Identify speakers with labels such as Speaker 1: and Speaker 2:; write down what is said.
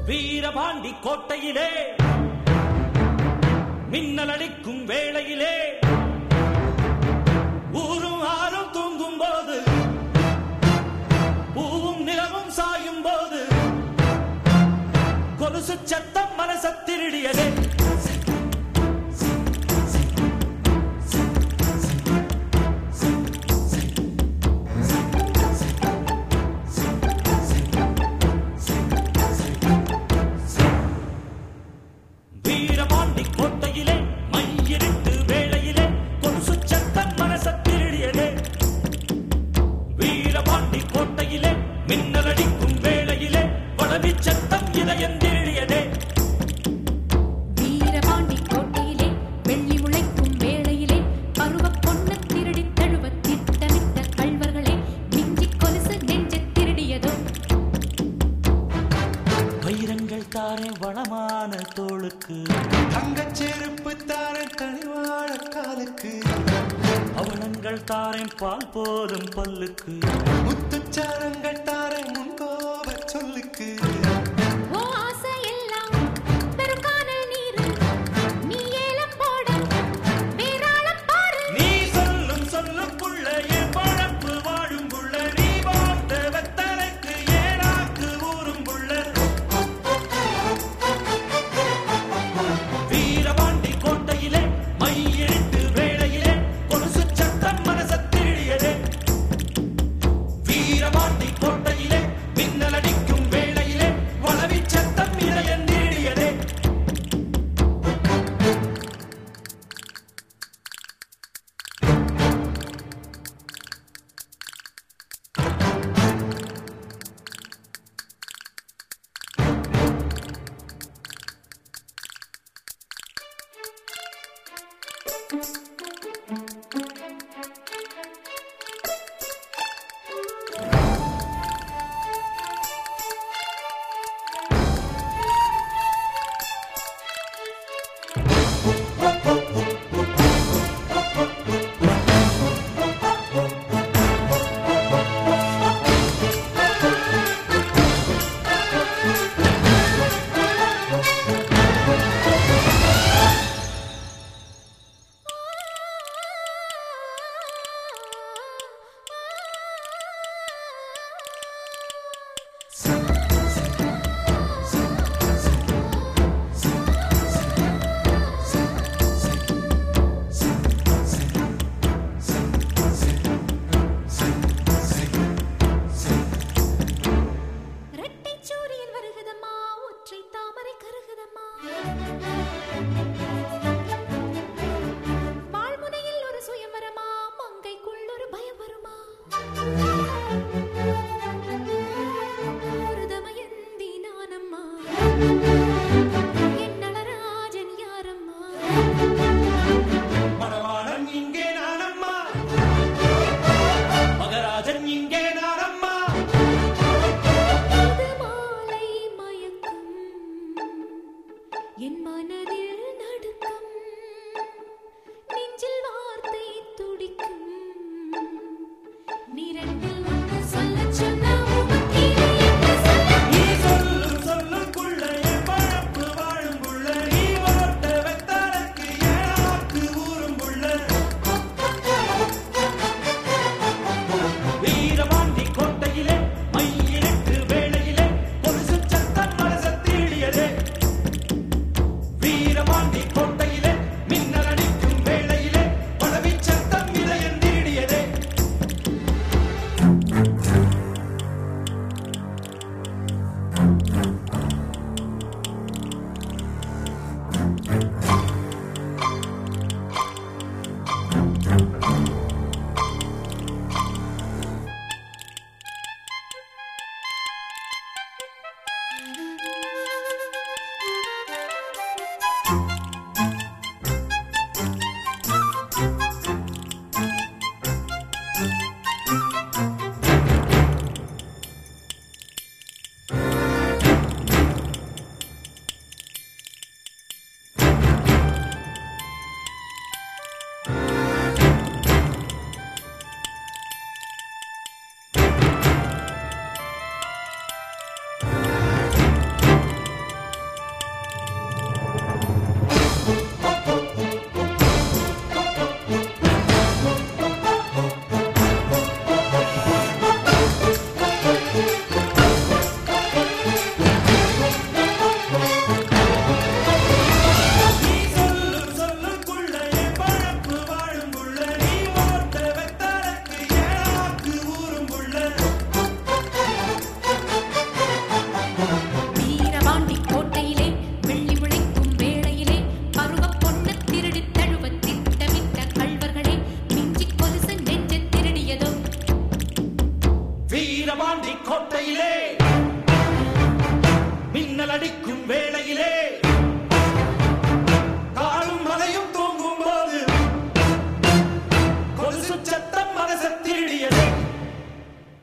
Speaker 1: வீரபாண்டி கோட்டையிலே மின்னல் அடிக்கும் வேளையிலே ஊரும் ஆறும் தூங்கும் போது பூவும் நிலவும் சாயும் போது கொலுசு சத்தம் மனச திருடியதே. வீரபாண்டி கோட்டையிலே மையிருட்டு வேளையிலே கொலுசு சத்தம் மனச திருடியதே. வீரபாண்டி கோட்டையிலே மின்னல் அடிக்கும் வேளையிலே வளவி சத்தம் இதயம் திருடியதே.
Speaker 2: வீரபாண்டி கோட்டையிலே வெள்ளி முளைக்கும் வேளையிலே பருவ பொண்ணு திருடி தழுவ திட்டமிட்ட கள்வர்களே மிஞ்சி கொலுசு நெஞ்ச திருடியதோ.
Speaker 1: வைரங்கள் தாரே வளமான தோளுக்கு,
Speaker 3: தங்கச் செருப்பு தாரேன் தனிவாழ காலுக்கு,
Speaker 1: அவலங்கள் தாரேன் பால் போலும் பல்லுக்கு,
Speaker 3: முத்துச்சாரங்கள் தாரேன் முன்கோப சொல்லுக்கு.
Speaker 2: ஓ ஆசை எல்லாம் பெரும் கானல் நீர், நீ ஏலம் போட வேறாளம் பாரு.
Speaker 1: நீ சொல்லும் சொல்லுக்குள்ள என் பழப்பு வாழும் புள்ள, நீ போட்ட வெத்தலைக்கு ஏனாக்கு ஊரும் புள்ள. வீரபாண்டி கோட்டையிலே மையிருட்டு வேளையிலே கொலுசு சத்தம் மனச திருடியதே. வீரபாண்டி கோட்டையிலே மின்னல் அடிக்கும் வேளையிலே வளவி சத்தம் இதயம் திருடியதே.
Speaker 2: ரெட்டை சூரியன் வருகுதம்மா, ஒற்றை தாமரை கருகுதம்மா. வாழ்முனையில் ஒரு சுயமரமா, மங்கைக்குள் ஒரு பயம் வருமா. ஒரு தமயந்தி நானம்மா, என் நளராஜன் யாரம்மா.
Speaker 1: மணவாளன் இங்கே நானம்மா, மகராஜன் இங்கே நானம்மா.
Speaker 2: இது மாலை மயக்கம், என் மனதில் நடுக்கம், நெஞ்சில் வார்த்தை துடிக்கும். நிரண்டில் ஒன்று சொல்லச் சொன்னா உமக்கிலே என்ன சொல்ல.
Speaker 1: நீ சொல்லும் சொல்லுக்குள்ள என் பழப்பு வாழும் புள்ள, நீ போட்ட வெத்தலைக்கு ஏனாக்கு ஊரும் புள்ள. வீரபாண்டி கோட்டையிலே மையிருட்டு வேளையிலே கொலுசு சத்தம் மனச திருடியதே. அடிக்கும்